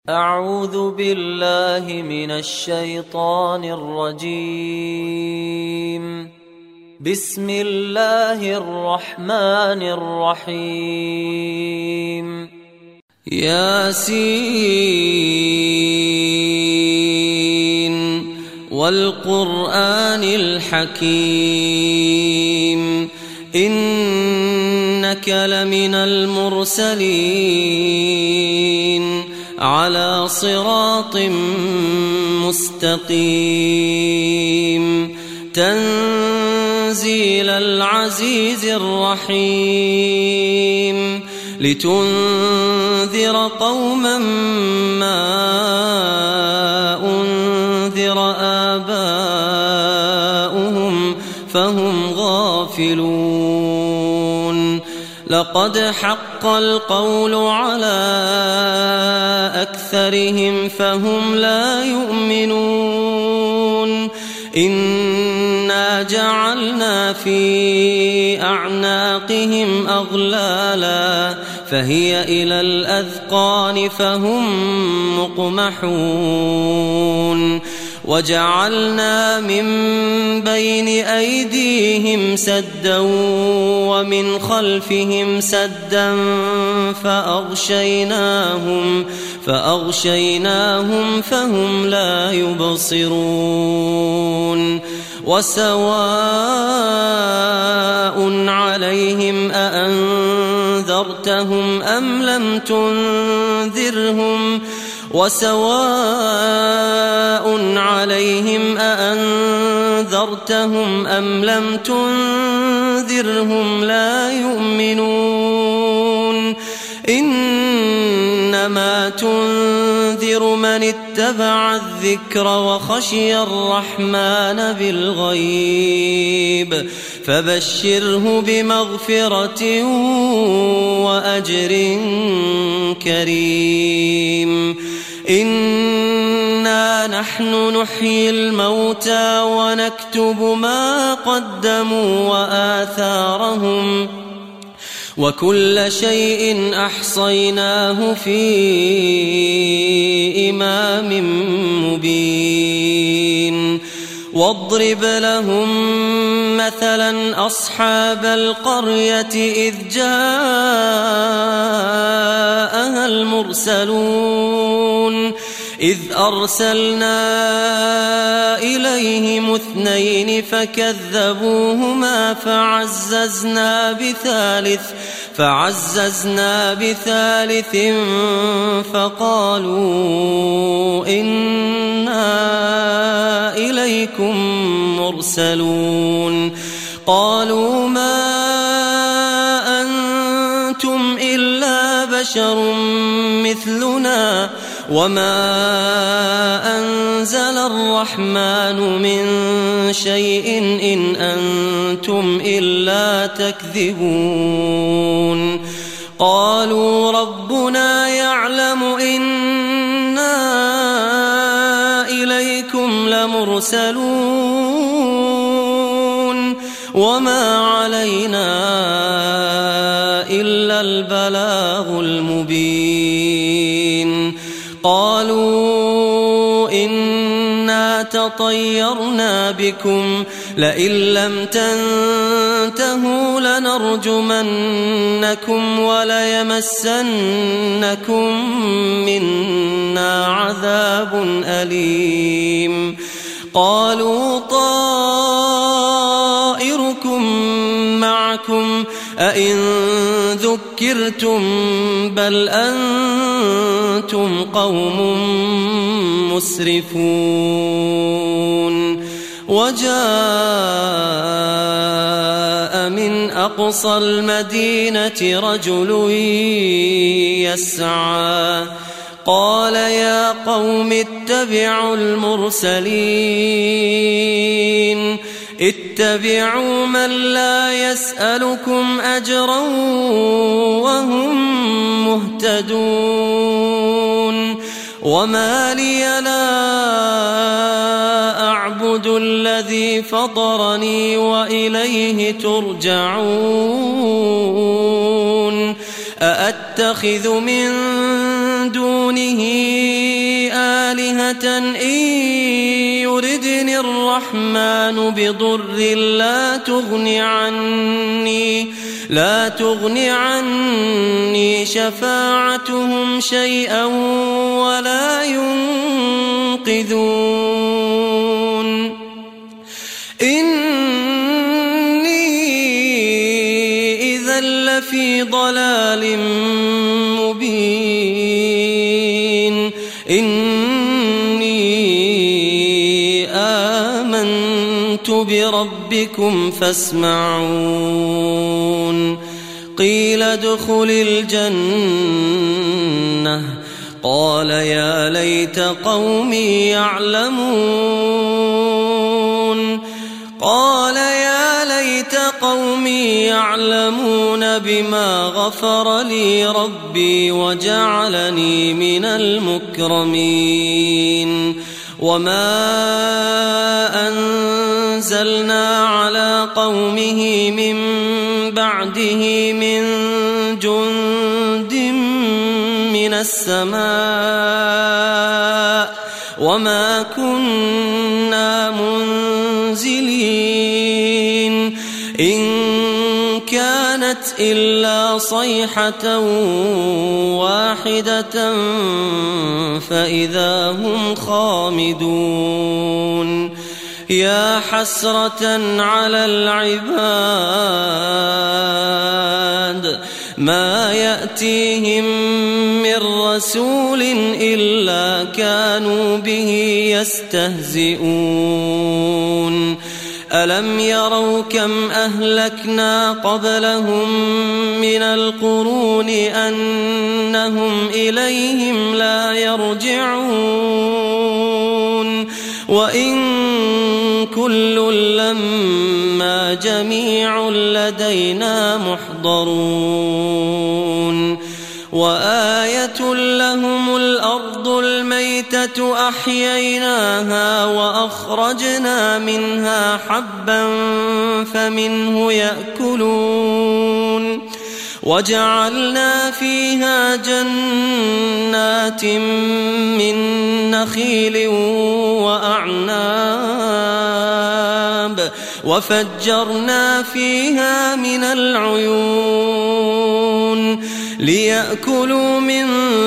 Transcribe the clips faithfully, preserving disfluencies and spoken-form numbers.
أعوذ بالله من الشيطان الرجيم. بسم الله الرحمن الرحيم. ياسين والقرآن الحكيم إنك لمن المرسلين على صراط مستقيم تنزيل العزيز الرحيم لتنذر قوما ما أنذر آباؤهم فهم غافلون. لقد حق القول على أكثرهم فهم لا يؤمنون. إنا جعلنا في أعناقهم أغلالا فهي إلى الأذقان فهم مقمحون. وجعلنا من بين أيديهم سدا ومن خلفهم سدا فأغشيناهم فأغشيناهم فهم لا يبصرون. وسواء عليهم أأنذرتهم أم لم تنذرهم وسواء عليهم أأنذرتهم أم لم تنذرهم لا يؤمنون. إنما تنذر من اتبع الذكر وخشي الرحمن بالغيب فبشره بمغفرة وأجر كريم. إنا نحن نحيي الموتى ونكتب ما قدموا وآثارهم وكل شيء أحصيناه في إمام مبين. واضرب لهم مثلا أصحاب القرية إذ جاءها المرسلون إذ أرسلنا إليهم اثنين فكذبوهما فعززنا بثالث فعززنا بثالث فقالوا إنا إليكم مرسلون. قالوا ما أنتم إلا بشر مثلنا وما أنزل الرحمن من شيء إن أنتم إلا تكذبون. قالوا ربنا يعلم إنا إليكم لمرسلون وما علينا إلا البلاغ المبين. قالوا إنا تطيرنا بكم لئن لم تنتهوا لنرجمنكم وليمسنكم منا عذاب أليم. قالوا طائركم معكم أئن ذكرتم بل أنتم قوم مسرفون. وجاء من أقصى المدينة رجل يسعى قال يا قوم اتبعوا المرسلين اتبعوا من لا يسألكم أجرا وهم مهتدون. وما لي لا أعبد الذي فطرني وإليه ترجعون. أأتخذ من دونه كلمة إن يردني الرحمن بضر لا تغن عني لا تغن عني شفاعتهم شيئا ولا ينقذون إني إذا لفي ضلال مبين إني آمنت بربكم فاسمعون قيل ادخل الجنة قال يا ليت قومي يعلمون قال يا ليت قومي يعلمون بما غفر لي ربي وجعلني من المكرمين وما أنزلنا على قومه من بعده من جند من السماء وما كنا منزلين إن كانت إلا صيحة واحدة فإذا هم خامدون يا حسرة على العباد ما يأتيهم من رسول إلا كانوا به يستهزئون ألم يروا كم أهلكنا قبلهم من القرون أنهم إليهم لا يرجعون وإن كل لما جميع لدينا محضرون وآية لهم الأرض الميتة أحييناها وأخرجنا منها حبا فمنه يأكلون وجعلنا فيها جنات من نخيل وأعناب وفجرنا فيها من العيون ليأكلوا من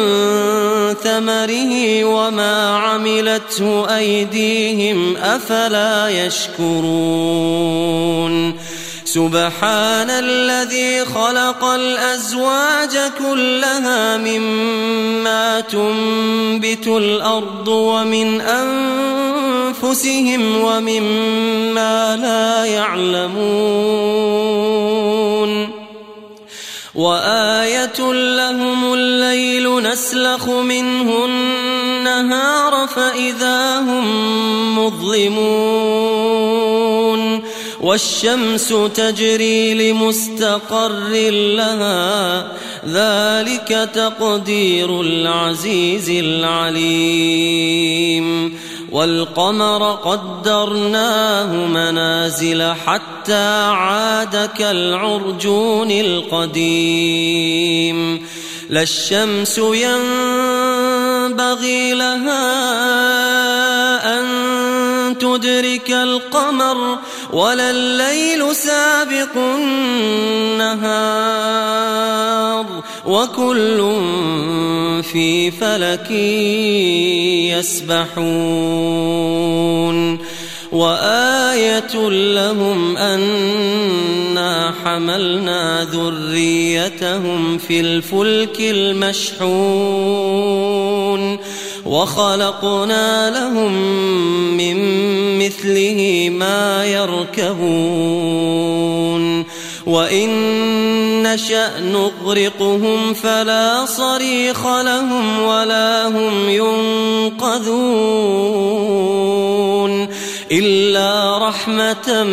ثمره وما عملته أيديهم أفلا يشكرون سبحان الذي خلق الأزواج كلها مما تنبت الأرض ومن أنفسهم ومما لا يعلمون وآية لهم الليل نسلخ منه النهار فإذا هم مظلمون والشمس تجري لمستقر لها ذلك تقدير العزيز العليم والقمر قدرناه منازل حتى عاد كالعرجون القديم لا الشمس ينبغي لها أن تدرك القمر ولا الليل سابق النهار وكل في فلك يسبحون وآية لهم أنا حملنا ذريتهم في الفلك المشحون وخلقنا لهم من مثله ما يركبون وإن نشأ نغرقهم فلا صريخ لهم ولا هم ينقذون إلا رحمة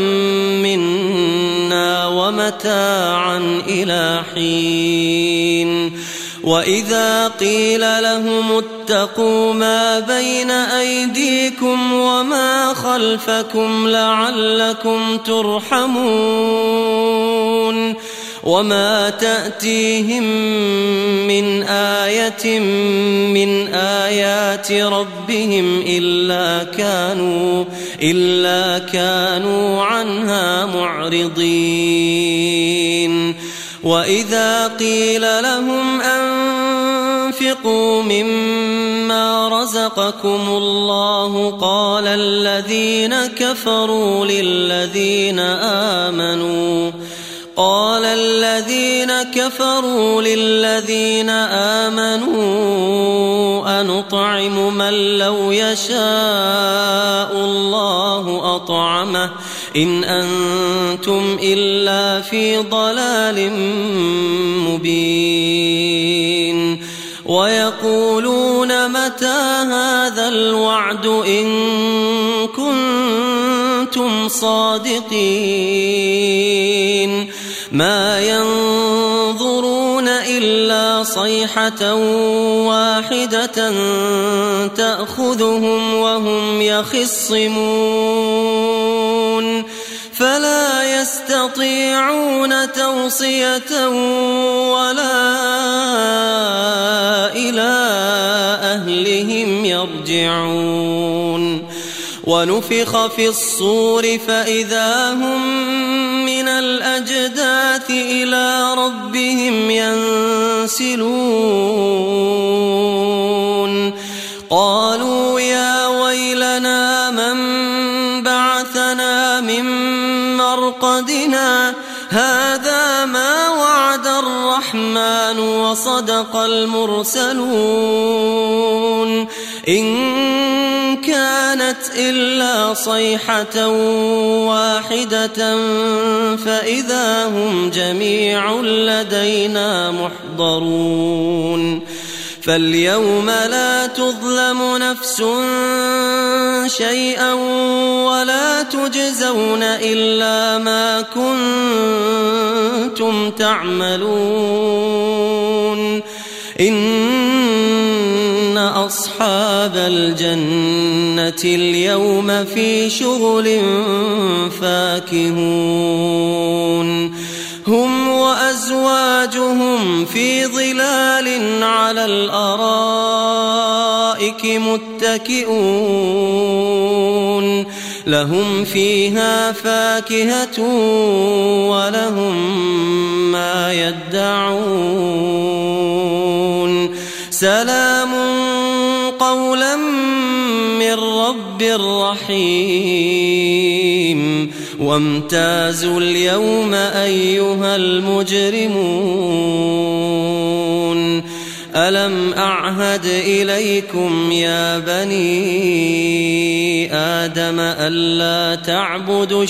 منا ومتاعا إلى حين وإذا قيل لهم اتقوا ما بين أيديكم وما خلفكم لعلكم ترحمون وما تأتيهم من آية من آيات ربهم إلا كانوا إلا كانوا عنها معرضين وإذا قيل لهم أنفقوا مما رزقكم الله قال الذين كفروا للذين آمنوا قال الذين كفروا للذين آمنوا أنطعم من لو يشاء الله أطعمه إن أنتم إلا في ضلال مبين ويقولون متى هذا الوعد إن كنتم صادقين ما ينظرون إلا صيحة واحدة تأخذهم وهم يخصمون فلا يستطيعون توصية ولا إلى أهلهم يرجعون ونفخ في الصور فإذا هم من الأجداث إلى ربهم ينسلون قالوا يا ويلنا من بعثنا من مرقدنا هذا ما وعد الرحمن وصدق المرسلون إن كانت إلا صيحة واحدة فإذا هم جميع لدينا محضرون فاليوم لا تظلم نفس شيئا ولا تجزون إلا ما كنتم تعملون إن أصحاب الجنة اليوم في شغل فاكهون هم وأزواجهم في ظلال على الأرائك متكئون لهم فيها فاكهة ولهم ما يدعون سلام قولا من رب رحيم وامتازوا اليوم أيها المجرمون ألم أعهد إليكم يا بني آدم ألا تعبدوا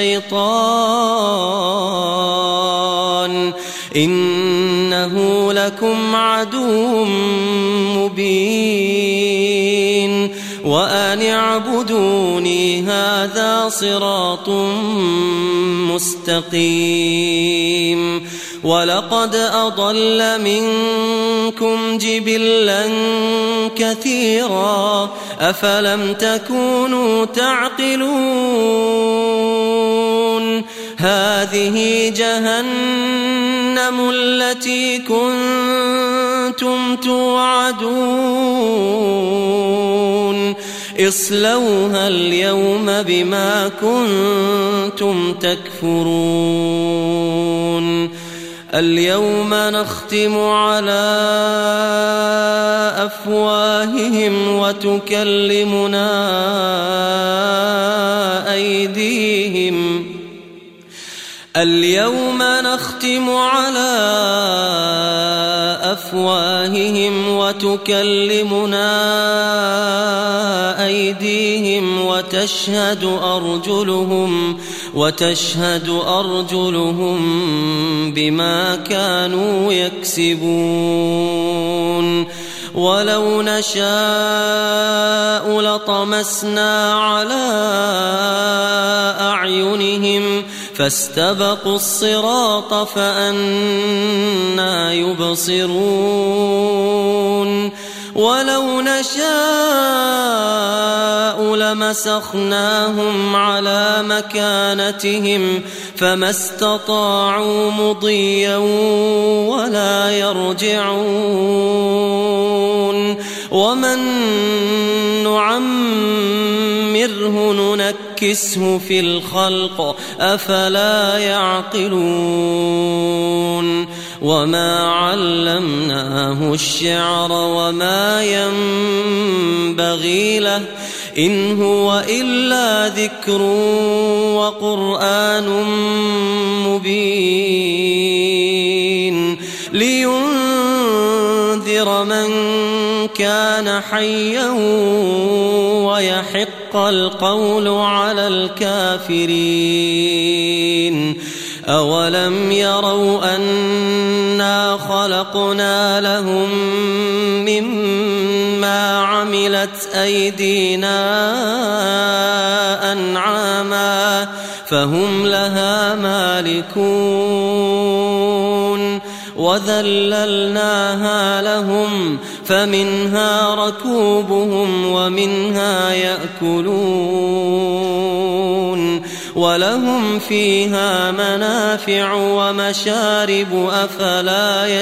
الشيطان إنه لكم عدو مبين وأن اعبدوني هذا صراط مستقيم ولقد أضل منكم جبلا كثيرا أفلم تكونوا تعقلون هذه جهنم التي كنتم توعدون اصلوها اليوم بما كنتم تكفرون اليوم نختم على أفواههم وتكلمنا أيديهم اليوم نختم على أفواههم وتكلمنا أيديهم وتشهد أرجلهم وتشهد أرجلهم بما كانوا يكسبون ولو نشاء لطمسنا على أعينهم فاستبقوا الصراط فأنى يبصرون ولو نشاء لمسخناهم على مكانتهم فما استطاعوا مضيا ولا يرجعون ومن نعمره ننكسه في الخلق أفلا يعقلون وما علمناه الشعر وما ينبغي له إن هو إلا ذكر وقرآن مبين لينذر من كان حيا ويحق القول على الكافرين أولم يروا أنا خلقنا لهم مما عملت أيدينا أنعاما فهم لها مالكون وذللناها لهم فمنها ركوبهم ومنها يأكلون ولهم فيها منافع ومشارب أفلا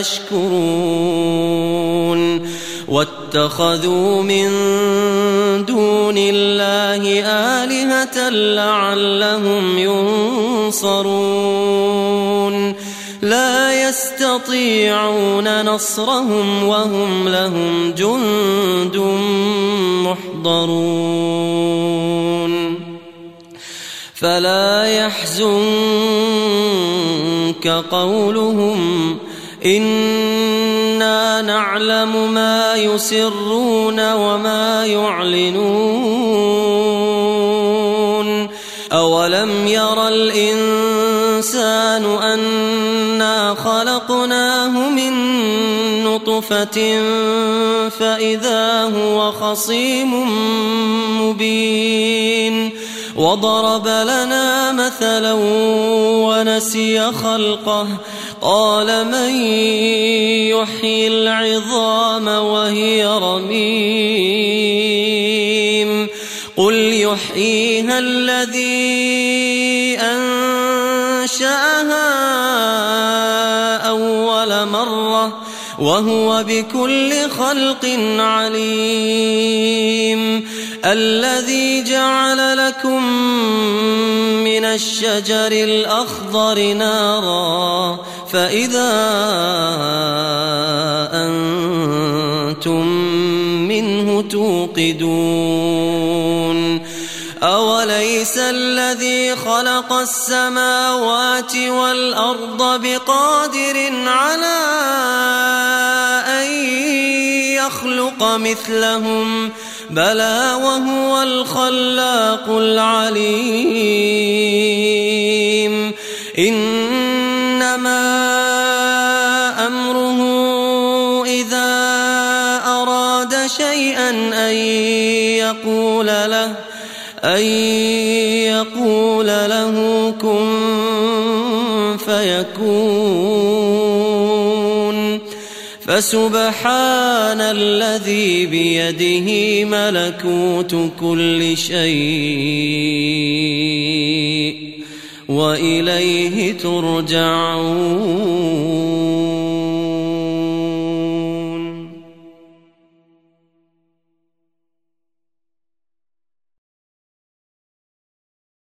يشكرون واتخذوا من دون الله آلهة لعلهم ينصرون لا يستطيعون نصرهم وهم لهم جند محضرون فلا يحزنك قولهم إنا نعلم ما يسرون وما يعلنون أولم ير الإنسان أنا خلقناه من نطفة فإذا هو خصيم مبين وضرب لنا مثلا ونسي خلقه قال من يحيي العظام وهي رميم قل يحييها الذي أنشأها أول مرة وهو بكل خلق عليم الذي جعل لكم من الشجر الأخضر نارا فإذا أنتم منه توقدون أوليس الذي خلق السماوات والأرض بقادر على أن يخلق مثلهم بلى وهو الخلاق العليم إنما أمره إذا أراد شيئا أن يقول له أن يقول له كن فيكون فسبحان الذي بيده ملكوت كل شيء وإليه ترجعون.